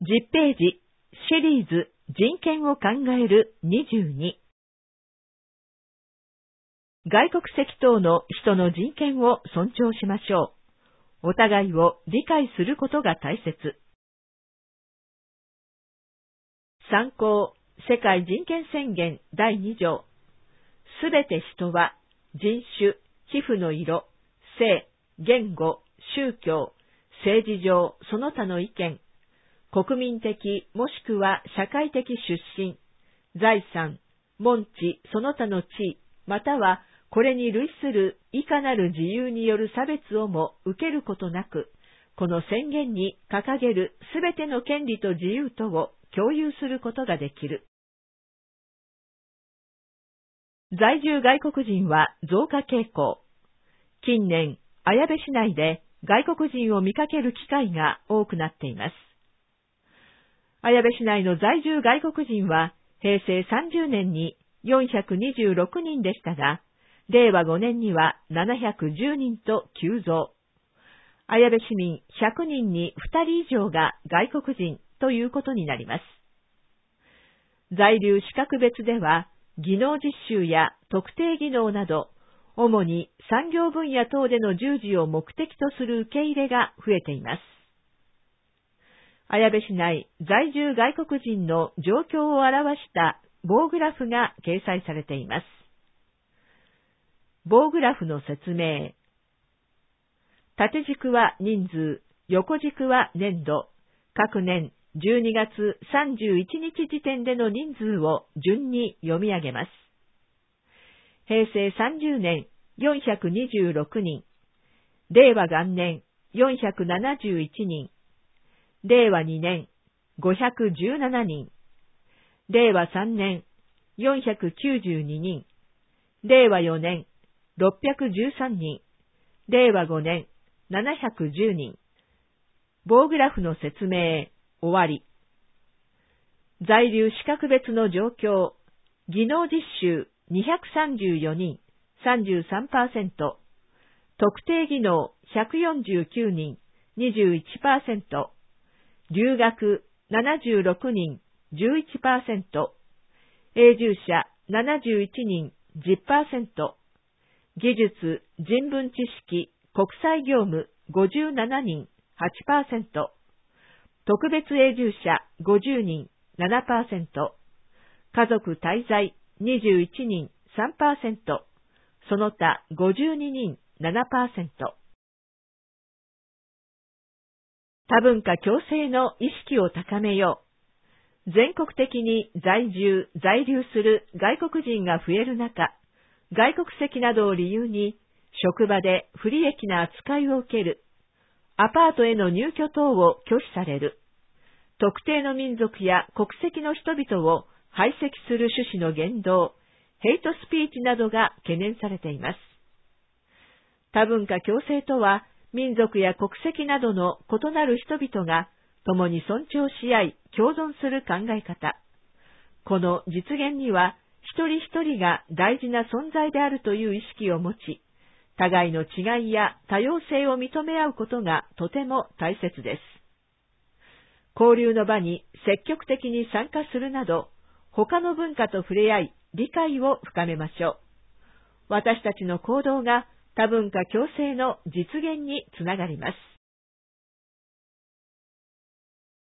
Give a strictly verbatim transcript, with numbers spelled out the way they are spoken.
じゅっページ、シリーズ、人権を考えるにじゅうに。外国籍等の人の人権を尊重しましょう。お互いを理解することが大切。参考、世界人権宣言だいに条。すべて人は、人種、皮膚の色、性、言語、宗教、政治上その他の意見、国民的もしくは社会的出身、財産、門地その他の地位、またはこれに類するいかなる自由による差別をも受けることなく、この宣言に掲げるすべての権利と自由とを共有することができる。在住外国人は増加傾向。近年、綾部市内で外国人を見かける機会が多くなっています。綾部市内の在住外国人はへいせいさんじゅうねんによんひゃくにじゅうろくにんでしたが、れいわごねんにはななひゃくじゅうにんと急増。綾部市民ひゃくにんにふたり以上が外国人ということになります。在留資格別では、技能実習や特定技能など、主に産業分野等での従事を目的とする受け入れが増えています。綾部市内在住外国人の状況を表した棒グラフが掲載されています。棒グラフの説明。縦軸は人数、横軸は年度、各年じゅうにがつさんじゅういちにち時点での人数を順に読み上げます。へいせいさんじゅうねんよんひゃくにじゅうろくにん、れいわがんねんよんひゃくななじゅういちにん、れいわにねんごひゃくじゅうななにん、れいわさんねんよんひゃくきゅうじゅうににん、れいわよねんろっぴゃくじゅうさんにん、れいわごねんななひゃくじゅうにん。棒グラフの説明、終わり。在留資格別の状況、技能実習にひゃくさんじゅうよにん、さんじゅうさんパーセント、特定技能ひゃくよんじゅうきゅうにん、にじゅういちパーセント、留学ななじゅうろくにん、じゅういちパーセント、永住者ななじゅういちにん、じゅっパーセント、技術、人文知識、国際業務ごじゅうななにん、はちパーセント、特別永住者ごじゅうにん、ななパーセント、家族滞在にじゅういちにん、さんパーセント、その他ごじゅうににん、ななパーセント。多文化共生の意識を高めよう。全国的に在住、在留する外国人が増える中、外国籍などを理由に職場で不利益な扱いを受ける、アパートへの入居等を拒否される、特定の民族や国籍の人々を排斥する趣旨の言動、ヘイトスピーチなどが懸念されています。多文化共生とは、民族や国籍などの異なる人々が共に尊重し合い共存する考え方。この実現には、一人一人が大事な存在であるという意識を持ち、互いの違いや多様性を認め合うことがとても大切です。交流の場に積極的に参加するなど、他の文化と触れ合い、理解を深めましょう。私たちの行動が多文化共生の実現につながります。